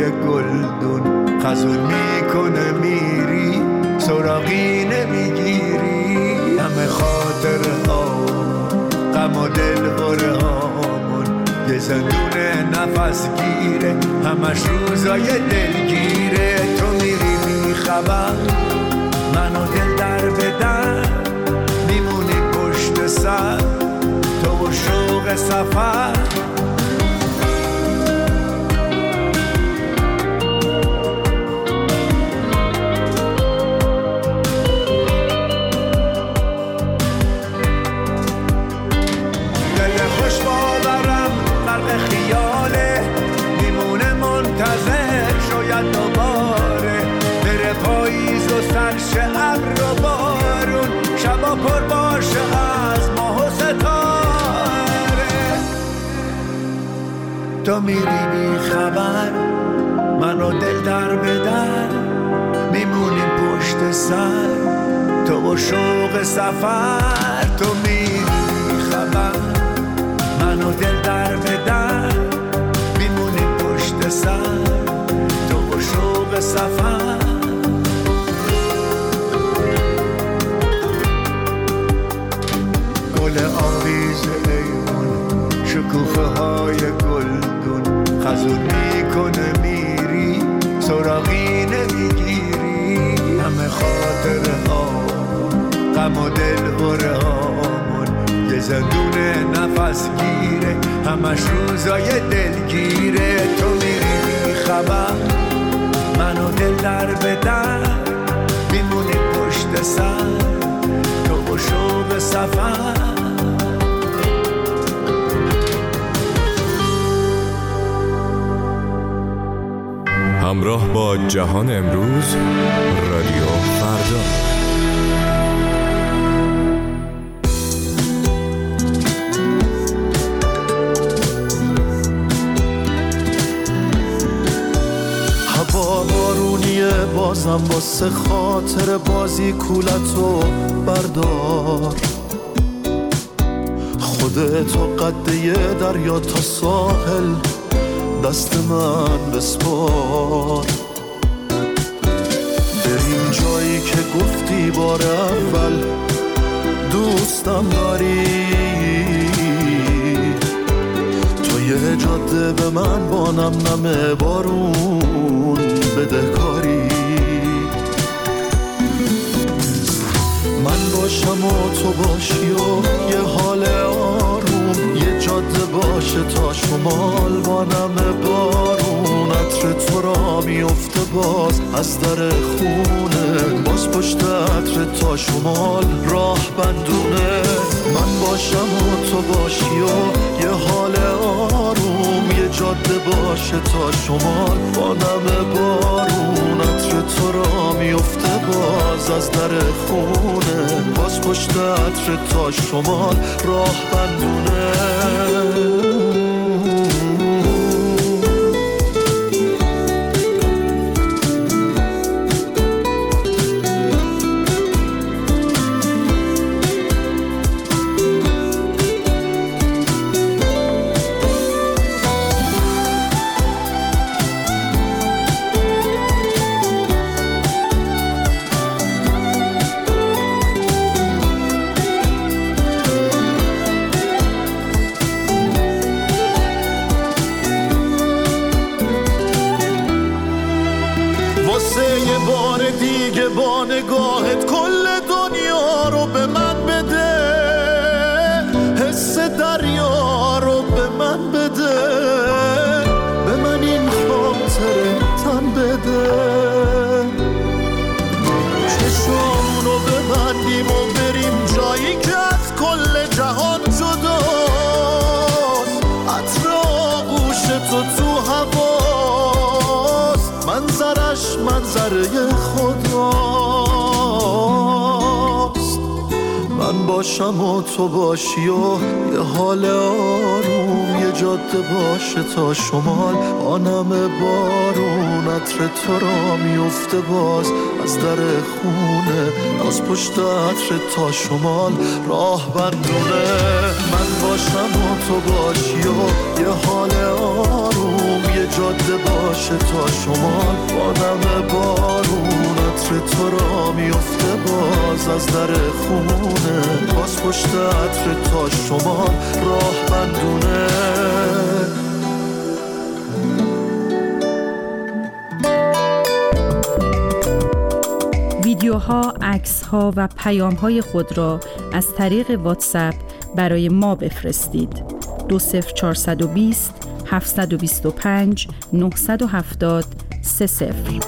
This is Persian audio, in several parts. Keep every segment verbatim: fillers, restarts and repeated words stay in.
گلدون خزون میکنه میری سراغی نمیگیری همه خاطر ها غم و دل بره هامون یه زندون نفس گیره همش روزای دلگیره تو میری بی خبر منو دل در بدن میمونی پشت سر تو و شوق سفر خیاله میمونه منتظر شاید دوباره بره پاییز و سرش ابر و بارون شبا پر باشه از ماه و ستاره تو میری بی خبر منو دل در بدر میمونیم پشت سر تو و شوق سفر تو میری بی خبر منو دل در بدر میمونیم پشت سر تو و شوق سفر گل آویز ایمون شکوفه های گلگون خزون میکنه میری سراغی نمیگیری همه خاطره ها غم و دل بره هامون یه زندون نفس گیره همش روزای دلگیره تو میری بی خبر منو دل در بدر میمونی پشت سر تو و شوق سفر همراه با جهان امروز رادیو فردا. هوا بارونیه بازم واسه خاطر بازی کولتو بردار خودتو قده دریا تا ساحل دست من بسپار بریم جایی که گفتی بار اول دوستم داری تو یه جاده به من با نم نم بارون بدهکاری من باشم و تو باشی و یه حال آروم یه جاده باشه تا شمال با نم بارون عطر تو را میفته باز از در خونه باز پشت عطر تا شمال راه بندونه من باشم و تو باشی و یه حال آروم یه جاده باشه تا شمال با نم بارون عطر تو را میفته باز از در خونه باز پشت عطر تا شمال راه بندونه با نگاهت کل دنیا رو به من بده حس دریا رو به من بده به من این خاطره تن بده چشامونو ببندیم و بریم جایی که از کل جهان جداست عطر آغوش تو تو هواست منظرش منظره خداست من باشم و تو باشی و یه حال آروم، یه جاده باشه تا شمال با نم بارون، عطر تو را میفته باز از در خونه، از پشت عطر تا شمال راه بندونه. من باشم و تو باشی و یه حال آروم، یه جاده باشه تا شمال با نم بارون، عطر تو را میفته باز از در خونه، باز پشت عطر تا شمال راه بندونه. ویدیوها، عکس‌ها و پیام‌های خود را از طریق واتساپ برای ما بفرستید. دو صفر چهارصد و بیست هفتصد و بیست و پنج نهصد و هفتاد سه صفر.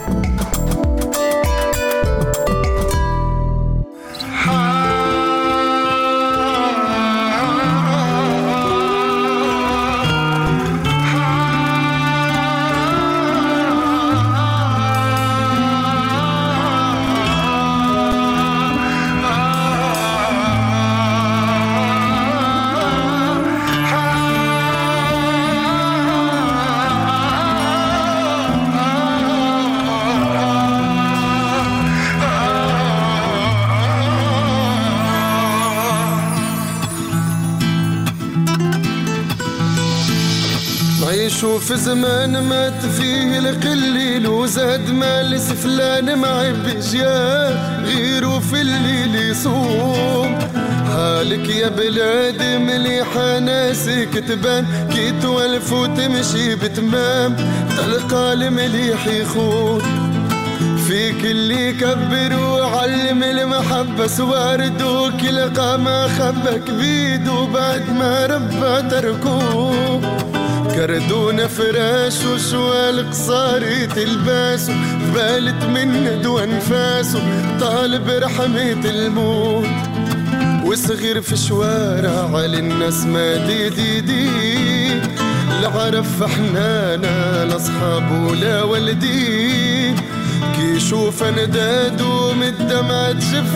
شوف زمان مات فيه القليل وزاد مال سفلان معي بجياه غيرو في الليل يصوم. حالك يا بلادي مليحة ناسك تبان كي توالف وتمشي بتمام، تلقى المليح يخون فيك اللي يكبر وعلم المحبة سوارد وكلقى ما خبك بيد وبعد ما ربى تركوه. كردونا فراش وشوال قصاري تلباسو بالت من ندوى انفاسو طالب رحمة الموت. وصغير في شوارع على الناس ما دي دي دي لا عرف حنانا لا صحاب ولا والدين. كي يشوف ندادو من الدمع تشف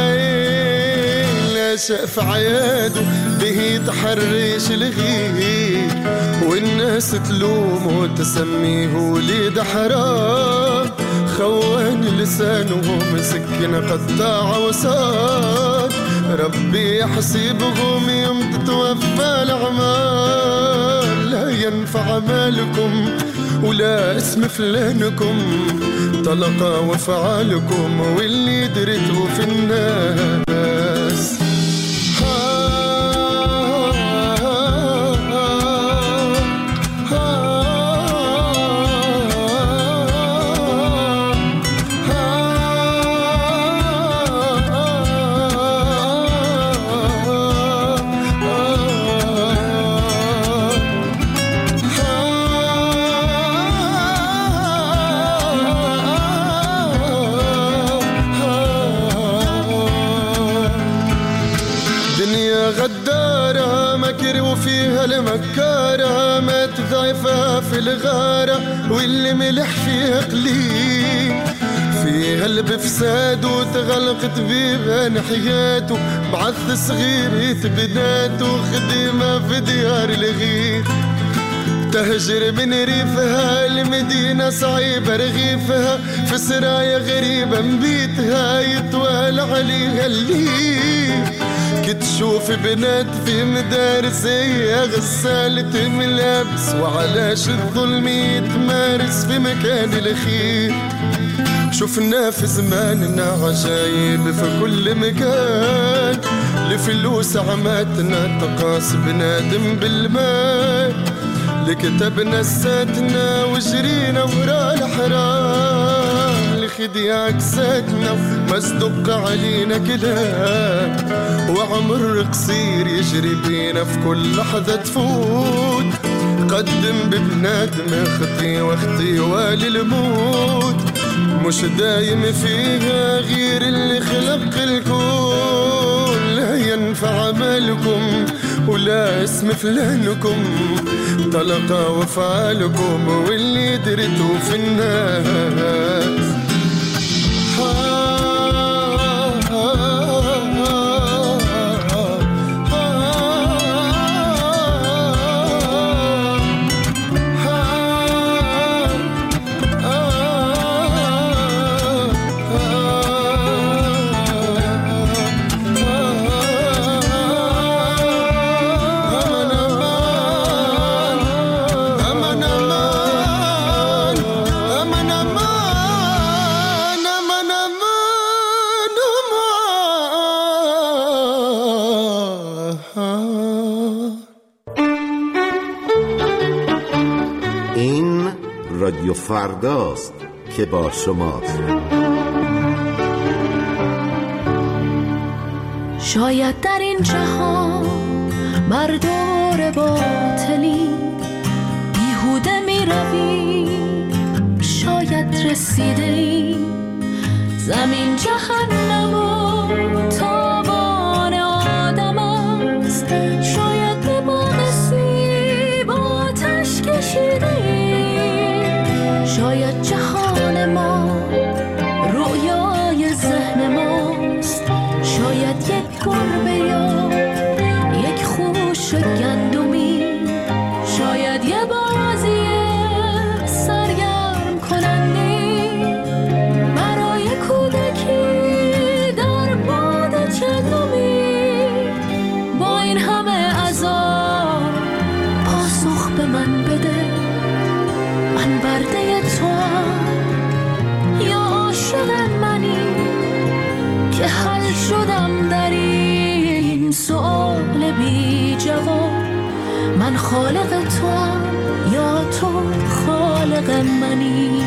العين لا شاف عيادو به تحرش الغير والناس تلوم وتسميه وليد حرام. خوان لسانه مسكن قطاع وصاد ربي يحسبهم يوم تتوفى الأعمال. لا ينفع مالكم ولا اسم فلانكم طلقا وفعالكم واللي درته في الناس. غدارة مكر وفيها المكارة ما تضعفها في الغارة واللي ملح فيها قليل. فيها البفساد وتغلقت بيبان حياته بعث صغير بناته خدمة في ديار الغير. تهجر من ريفها المدينة صعيبة رغيفها في سرايا غريبة مبيتها يطوال عليها الليل. كتشوف بنات في مدارس هي غسالة ملابس وعلاش الظلم يتمارس في مكان الخير. شفنا في زماننا عجايب في كل مكان لفلوس عماتنا تقاس بنادم بالمال. لكتبنا الساتنا وجرينا ورا الحرام لخدي عكساتنا مصدق علينا كلام. وعمر قصير يجري بينا في كل لحظة تفوت قدم ببنادم اختي واختي والي الموت. مش دايم فيها غير اللي خلق الكون. لا ينفع مالكم ولا اسم فلانكم طلقا وفعالكم واللي درتوا في الناس. فرداست که با شماست. شاید در این جهان بر دور باطلی بیهوده می روی، شاید رسیده ای زمین جهنم و تابان آدم است، شاید به باغ سیب آتش کشیده ای، شاید جهان ما رویای ذهن ماست، شاید یک گربه یا یک خوش گندمی، شاید یه بازی سرگرم کننده برای کودکی در باد چندمی. با این همه عذاب پاسخ به من بده، من برده توام یا عاشق منی که حل شدم در این سؤال بی جواب. من خالق توام یا تو خالق منی؟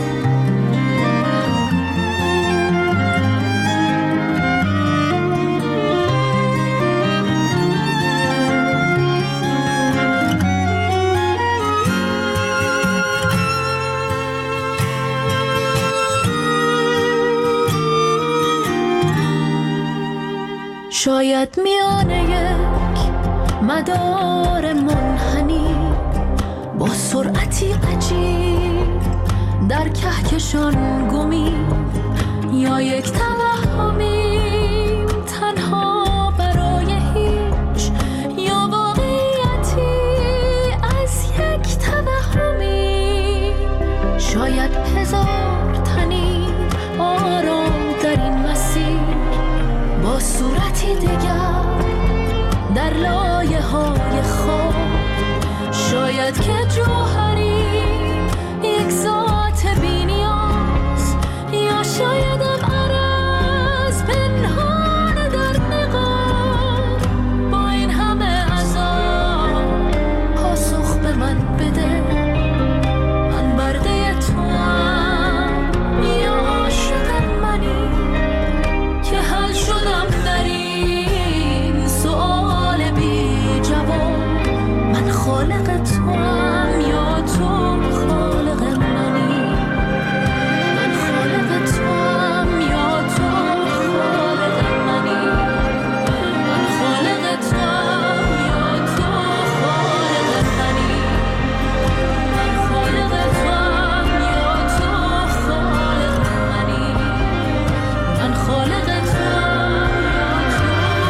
شاید میانه یک مدار منحنی با سرعتی عجیب در کهکشان گمی، یا یک توهمی تنها برای هیچ، یا واقعیتی از یک توهمی. شاید هزار تنی آرام در این مسیر با صورتی دیگر در لایه های خواب، شاید که جوهری یک ذات بی نیاز، یا شایدم عرض پنهان در نقاب. با این همه عذاب پاسخ به من بده، من برده توام یا عاشق منی که حل شدم در این سؤال بی جواب. من خالق توام یا تو خالق منی؟ من خالق توام یا تو خالق منی؟ من خالق توام یا تو خالق منی؟ من خالق توام یا تو خالق منی؟ من خالق توام یا تو.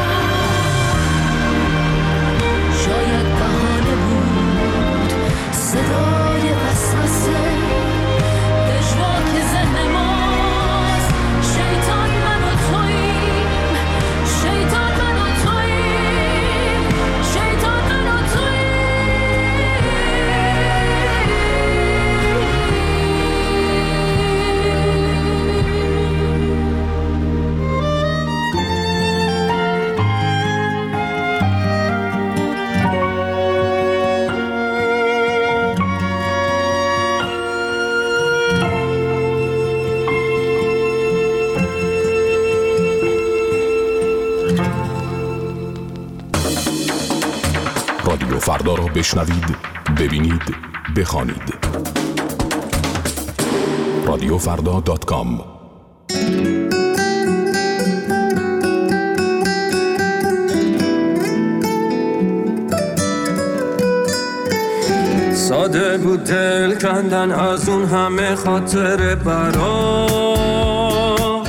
شاید بهانه بود صدای وسوسه، پژواک ذهن ماست، شیطان من و توییم، شیطان من و توییم، شیطان من و رادیو فردا را بشنوید، ببینید، بخوانید. رادیو فردا دات کام. ساده بود دل کندن از اون همه خاطر برات،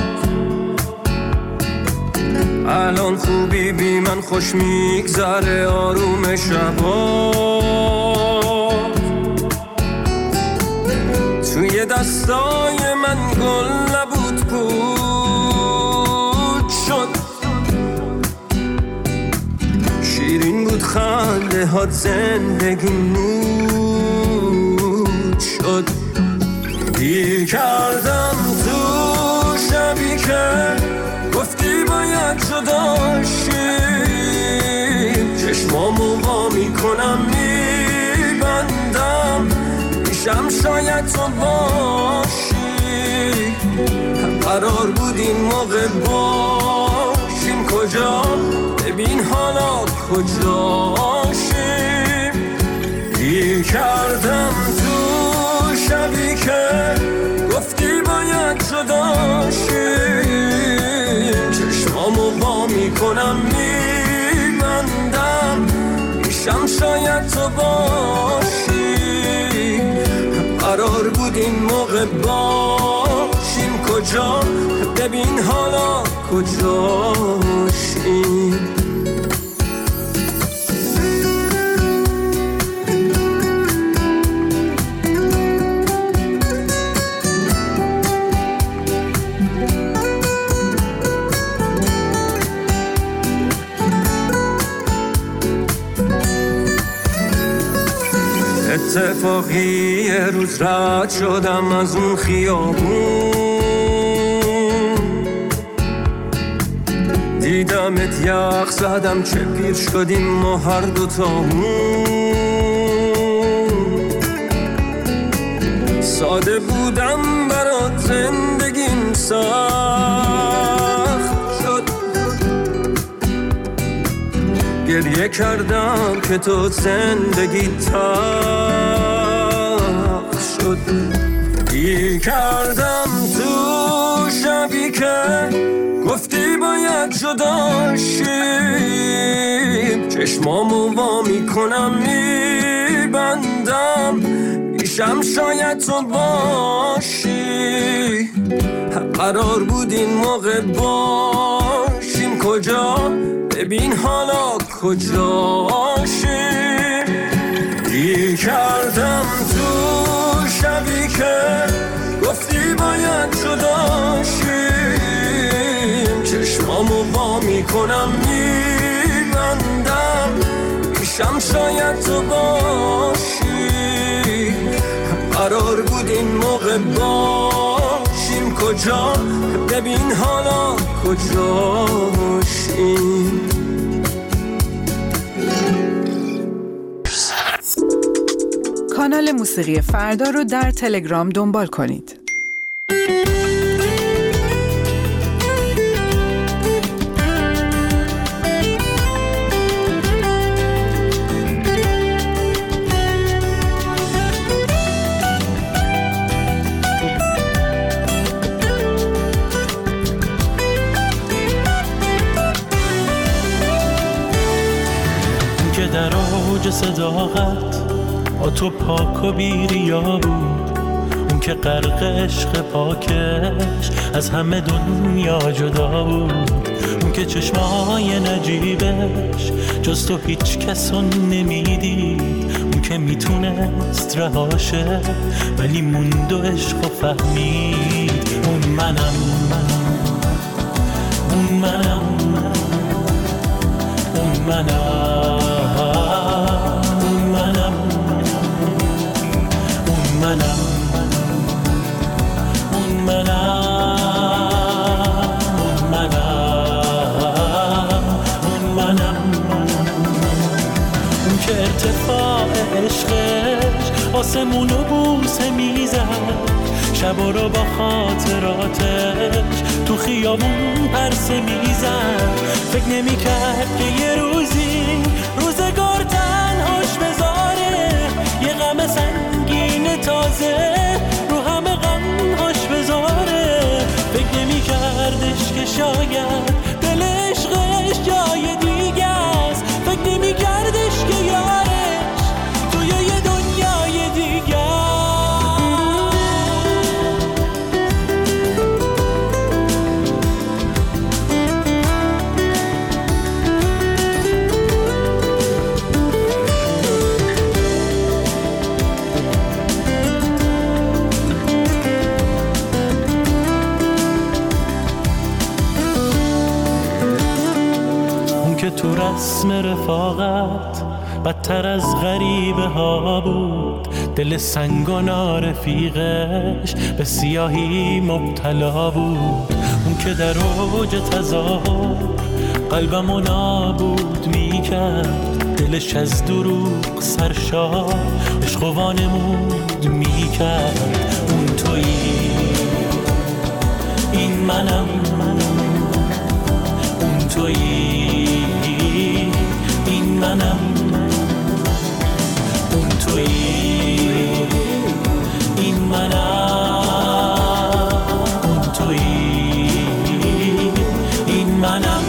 الان خوبی بی من خوش میگذره آروم شبات. توی دستای من گل نبود پود شد، شیرین بود خنده هات زندگی نود شد. دیر کردم تو شبی که گفتی باید جدا شیم، چشمامو وا میکنم میبندم میشم شاید شاید تو باشی، قرار بود این موقع باشیم کجا، ببین حالا کجاشیم. گیر کردم تو شبی که گفتی باید جداشیم، چشمامو با میکنم میبندم، میشم شاید تو باشی، قرار بود این موقع باشیم کجا، ببین حالا کجاشیم. اتفاقی یه روز رد شدم از اون خیابون، دیدمت یخ زدم چه پیر شدیم ما هر دوتامون. ساده بودم برات زندگیم سخت شد، گریه کردم که تو زندگی تلخ شد. گیر کردم تو شبی که گفتی باید جداشیم، چشمامو وا میکنم میبندم، میشم شاید تو باشی، قرار بود این موقع باشیم کجا، ببین حالا کجاشیم. گیر کردم تو شبی که گفتی باید جداشیم، چشمامو با میکنم میبندم، میشم شاید تو باشی، قرار بود این موقع باشیم کجا، ببین حالا کجاشیم. کانال موسیقی فردا رو در تلگرام دنبال کنید. که در اوج صداقت با تو پاک و بیریا بود، اون که غرق عشق پاکش از همه دنیا جدا بود، اون که چشمای نجیبش جز تو هیچ کسو نمیدید، اون که میتونست رهاشه ولی موند و عشق و فهمید. اون منم اون منم اون منم منم اون منم اون منم اون منم اون که ارتفاع عشقش آسمونو بوسه میزد، شبا رو با خاطراتش تو خیابون پرسه میزد. فکر نمی‌کرد که یه روزی روزگار تنهاش بذاره، یه غم سنگین تازه رو همه غمهاش بذاره. فکر نمی‌کردش که شاید دل عشقش جای دیگه است، فکر نمی‌کردش که یارش توی یه دنیای دیگه. که تو رسم رفاقت بدتر از غریبه ها بود، دل سنگانا رفیقش به سیاهی مبتلا بود. اون که در اوج تظاهر قلبمو نابود میکرد، دلش از دروغ سرشار عشق و وانمود میکرد. اون تویی این منم، اون تویی این منم، اون تویی این منم، اون تویی این منم.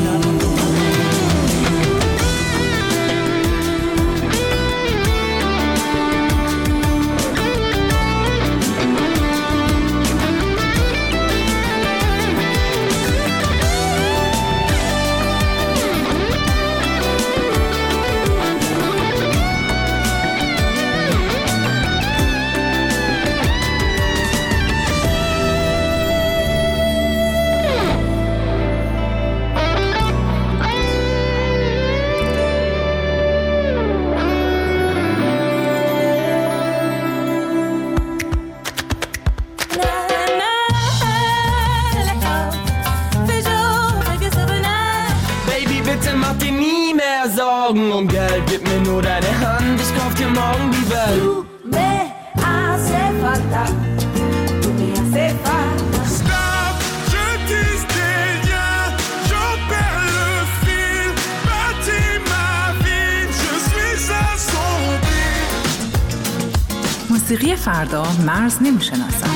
Um Geld, gib mir nur deine Hand, ich kauf dir morgen die Welt. Tu me hace falta, tu me hace falta. Stop, je disais rien, j'en perds le fil. Bâtis ma vie, je suis à son beat. موسیقی فردا مرز نمیشناسد.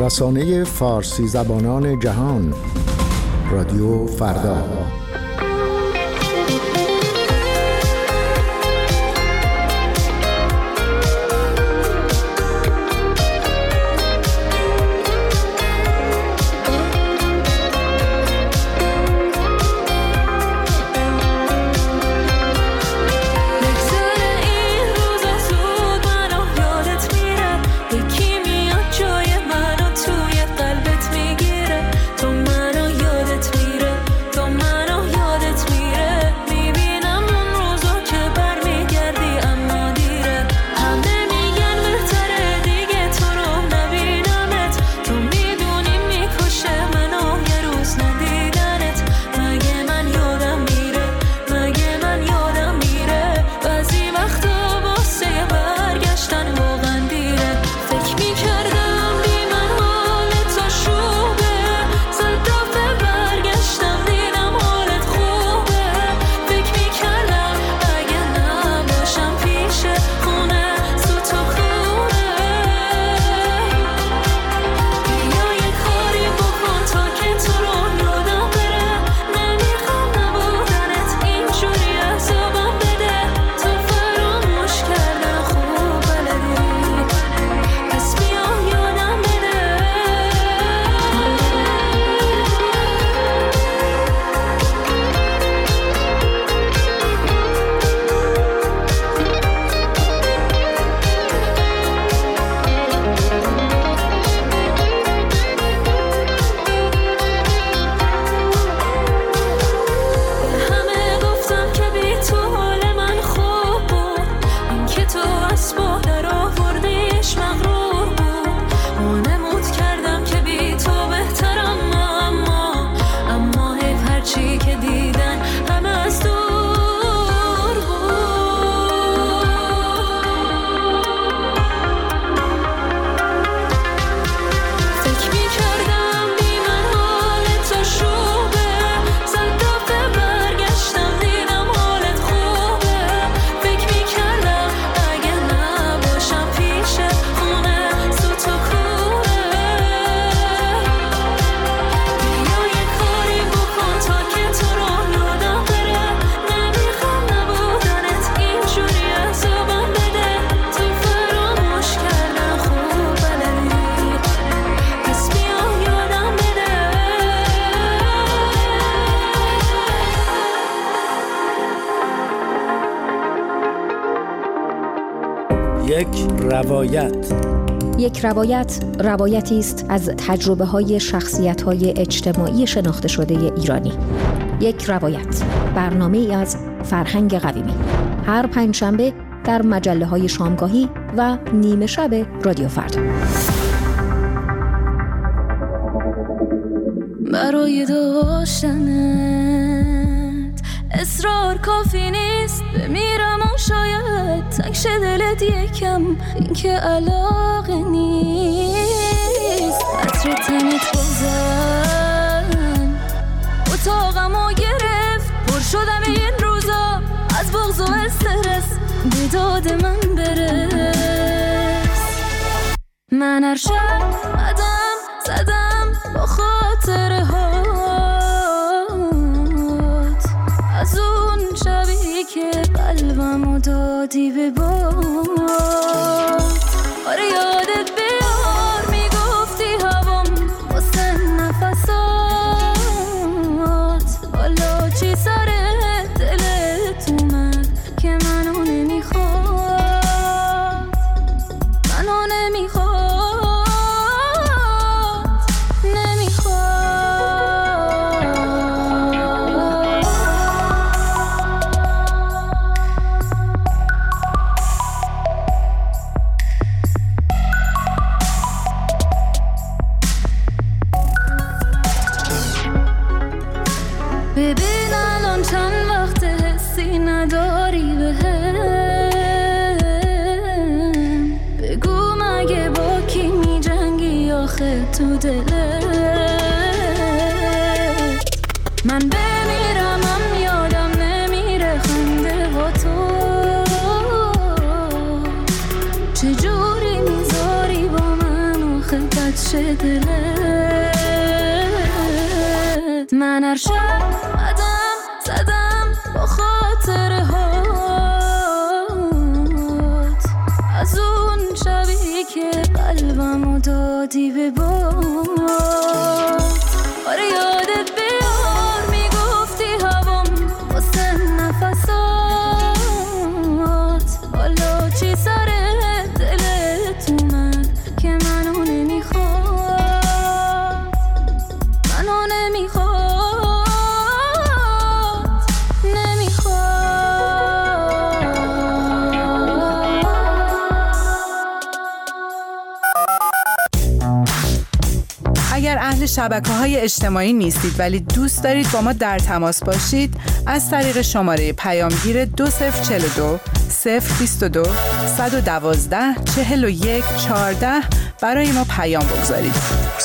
رسانه فارسی زبانان جهان، رادیو فردا. یک روایت. یک روایت روایتی است از تجربه‌های شخصیت‌های اجتماعی شناخته شده ایرانی. یک روایت، برنامه‌ای از فرهنگ قویمی. هر پنجشنبه در مجله‌های شامگاهی و نیمه شب رادیو فردا. برای داشتنت اصرار کافی نیست، بمیرم و شاید تکش دلت یکم، این که علاقه نیست. عطر تنت بازن اتاقمو گرفت، پر شدم این روزا از بغض و استرس، به داد من برس. من هر شب قدم زدم با خاطره هات، از اون شبی که قلبمو دادی به باد. آره یادت بیار میگفتی هوام واسه نفسات، حالا چی سر دلت اومد که منو نمیخواد، منو نمیخواد. تو دلت من بمیرم هم یادم نمیره خنده با تو، چجوری میذاری با من آخه بد شه دلت. من هر شب قدم زدم با خاطره هات، از اون شبی که قلبمو دادی به باد. آره یادت بیار میگفتی هوام واسه نفسات، حالا چی سر دلت اومد که منو نمیخواد، منو نمیخواد، نمیخواد. اگر اهل شبکه‌های اجتماعی نیستید ولی دوست دارید با ما در تماس باشید، از طریق شماره پیامگیر دو صفر چهل و دو صفر بیست و دو صد و دوازده چهل و یک چهارده برای ما پیام بگذارید.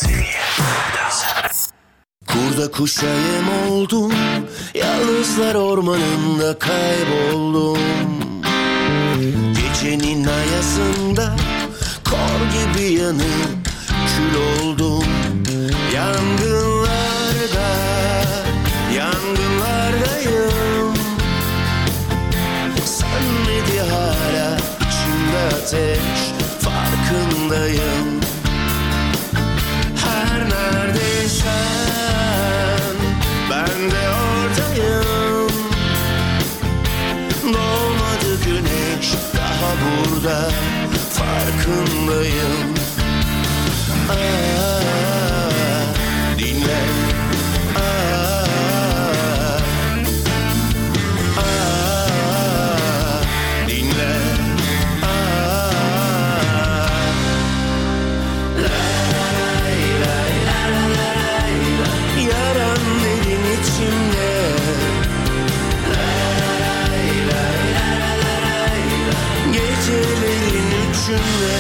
Burada kuşayım oldum, yalnızlar ormanında kayboldum. Gecenin ayazında kor gibi yanıp kül oldum. Yangınlarda, yangınlardayım. Sönmedi hala içimde ateş, farkındayım. Her neredeysen ben de oradayım. Doğmadı güneş daha burada, farkındayım. Aa, dinle. Aa, aa, dinle. Aa, lay lay lay lay lay, yaram derin içimde. Lay lay lay lay lay, gecelerin üçünde.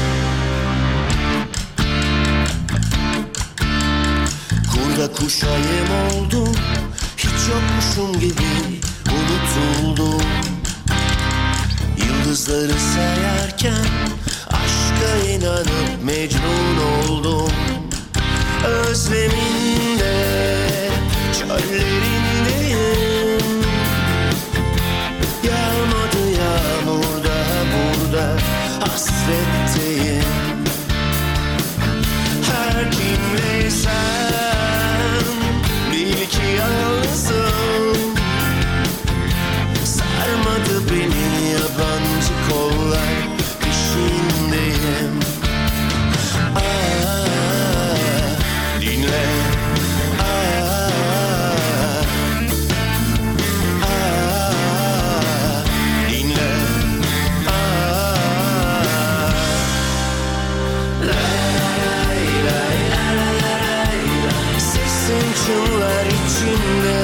Kurda kuşayım oldum, hiç yokmuşum gibi unutuldum. Yıldızları sayarken aşka inanıp mecnun oldum. Özleminde, çöllerindeyim. Yağmadı yağmur daha burada, hasretteyim. Her kimleysen bil ki yalnızım. Sarmadı beni yabancı kollar, peşindeyim. Aa, dinle. Aa, aa, dinle. Aa, lay lay lay lay, sesin çınlar içimde.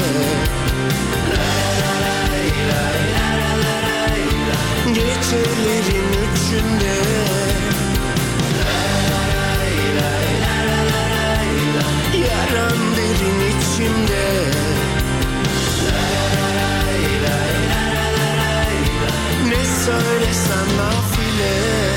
Lay lay lay lay, gecelerin üçünde. Lay lay lay lay, yaram derin içimde. Lay lay lay lay, ne söylesem nafile.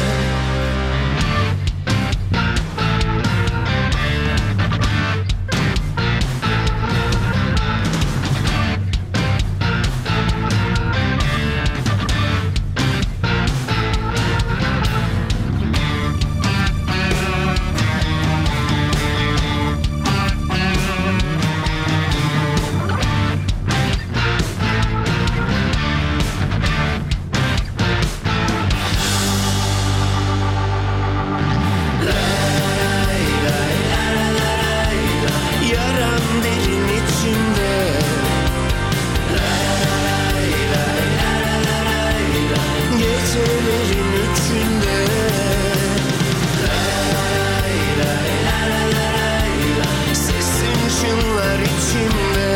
Yaram derin içimde. Lay lay lay lay, gecelerin üçünde. Lay lay lay lay, sesin çınlar içimde.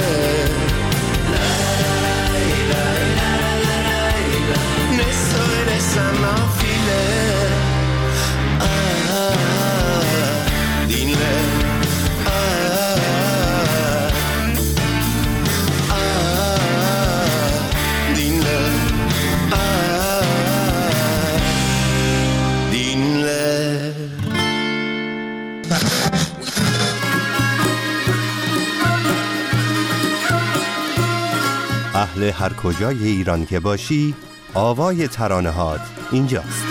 Lay lay lay lay, ne söylesem nafile. Aa, dinle. اهل هر کجای ایران که باشی، آوای ترانه‌هات اینجاست.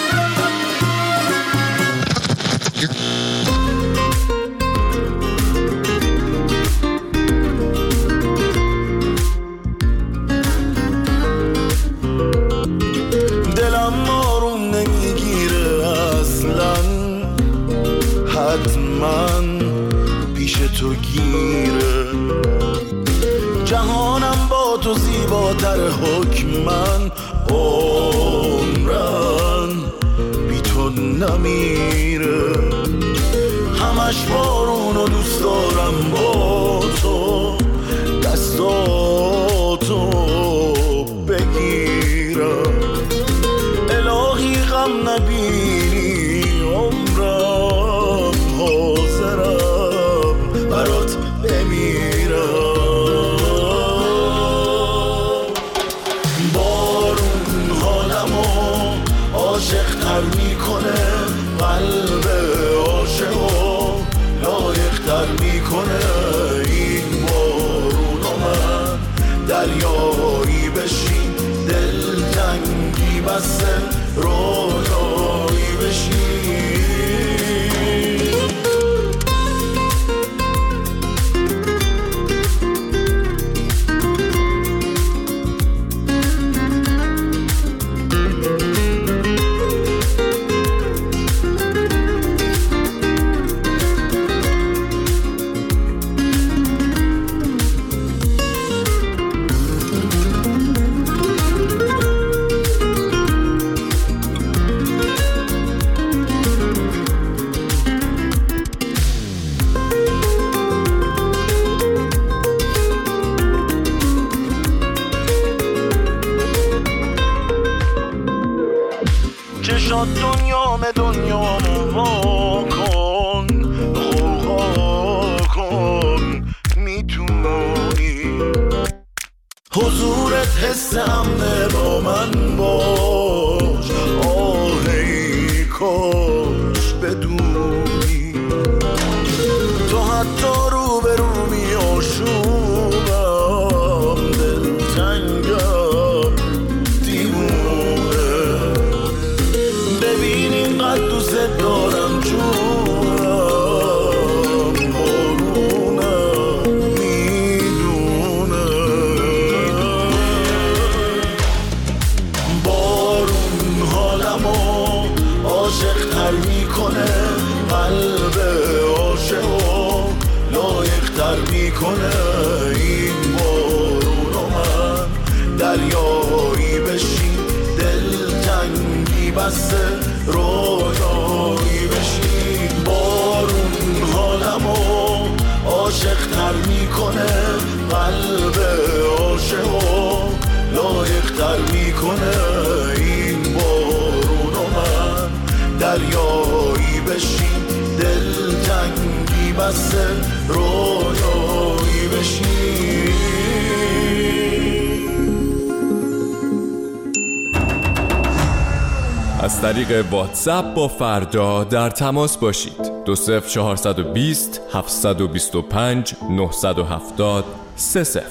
دلم آروم نمیگیره اصلا، حتما پیش تو گیره. جهانم با تو زیباتر حکمن، عمرن بی تو نمیره. همش بارون و دوست دارم با تو، دستاتو بگیرم. الهی غم نبینی عمرم، حاضرم برات بمیرم. بارون حالمو عاشق تر میکنه، قلب عاشقو لایق تر میکنه. این بارونو من دریایی بشین، دلتنگی بسه رویایی بشین. چشات دنیام دنیامو وا کن، غوغا کن میتونی. حضورت حس امنه با من باش، آهی کاش بدونی. تو حتی رو به رو می آشوبم، دلتنگم دیوونه. ببین اینقدر دوست دارم جونم، بارونم میدونه. بارون حالمو عاشق تر میکنه، قلب عاشقو لایق تر میکنه. این بارونو من دریایی بشین، دلتنگی بسه رویایی بشین. بارون حالمو عاشق تر میکنه، قلب عاشقو لایق تر میکنه. این بارونو من دریایی بشین، دلتنگی بسه رویایی بشین. از طریق واتساپ با فردا در تماس باشید. دو صفر چهارصد و بیست هفتصد و بیست و پنج نهصد و هفتاد سه صفر.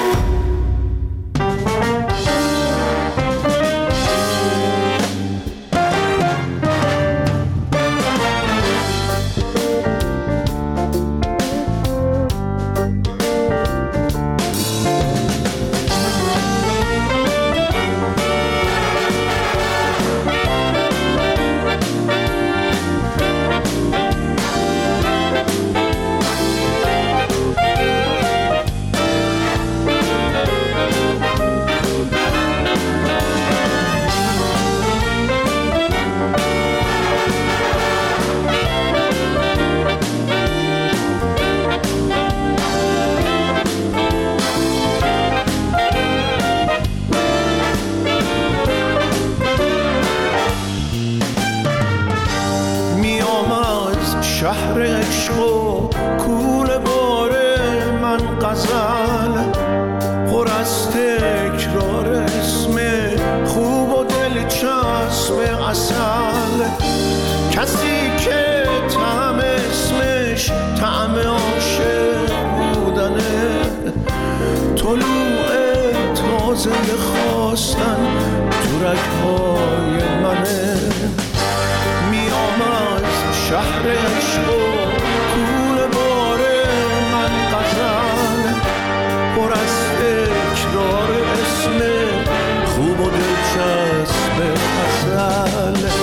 شهر عشق و کوله باره من غزل، پر از تکرار اسم خوب و دلچسب عسل. کسی که طعم اسمش طعم عاشق بودنه، طلوع نیازه خواستن تو رگهای منه. میام از شهر عشق و کوره باره من غزل، پر از تکرار اسم خوب و دلچسب غزل.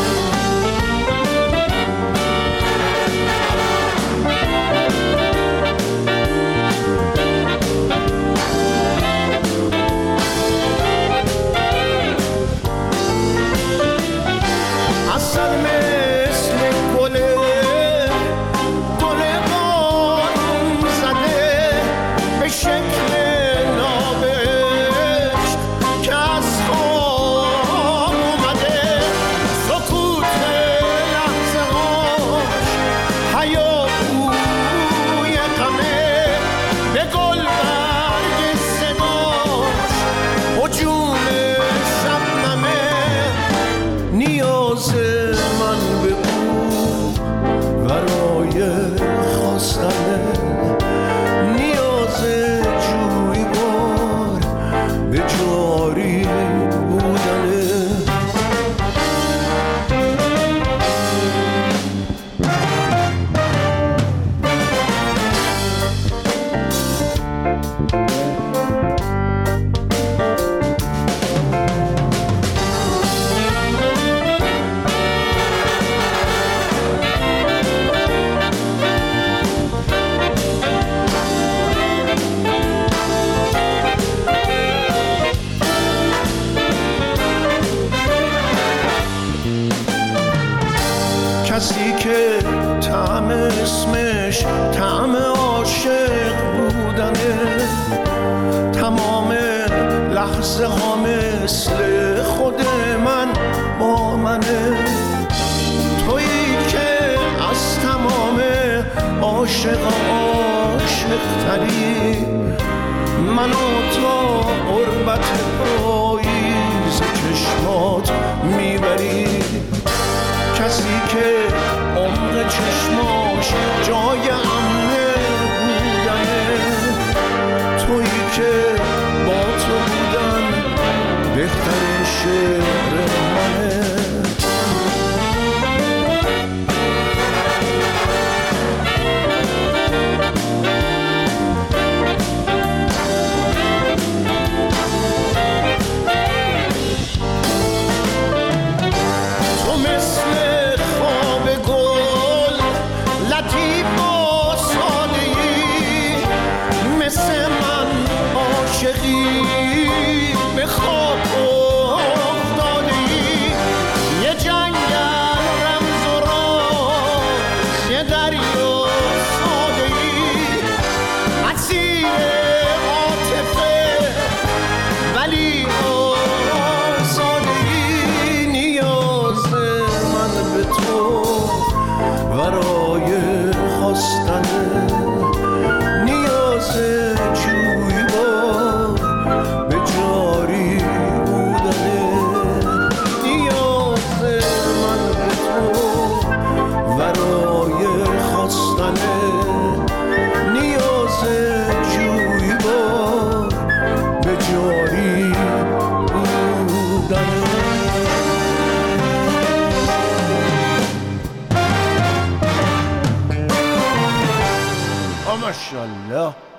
اصل مثل گله گله بارون زده به شکل نابشت که از خواب اومده. سکوت لحظه هاش هیاهوی غمه، به گل برگ صداش هجوم شبنمه. نیاز من به او برای خواستنه، نیاز جویبار به جاری بودنه. کسی که طعم اسمش طعم عاشق بودنه، تمام لحظه ها مثل خود من با منه. تویی که از تمام عاشق عاشق تری، منو تا قربت پاییز چشمات میبری. کسی که عمق چشماش جای امنه بودنه، تویی که با تو بودن بهترین شعر منه. تو مثل خواب گل لطیف و ساده‌ای، مثل من عاشقی به خواب افتاده‌ای. یه جنگل رمز و راز، یه دریا ساده‌ای، اسیر عاطفه ولی آزاده‌ای. نیاز من به تو برای خواستنه، نیاز جویبار به جاری بودنه. نیاز من به تو برای خواستنه، نیاز جویبار به جاری بودنه. ماشاءالله.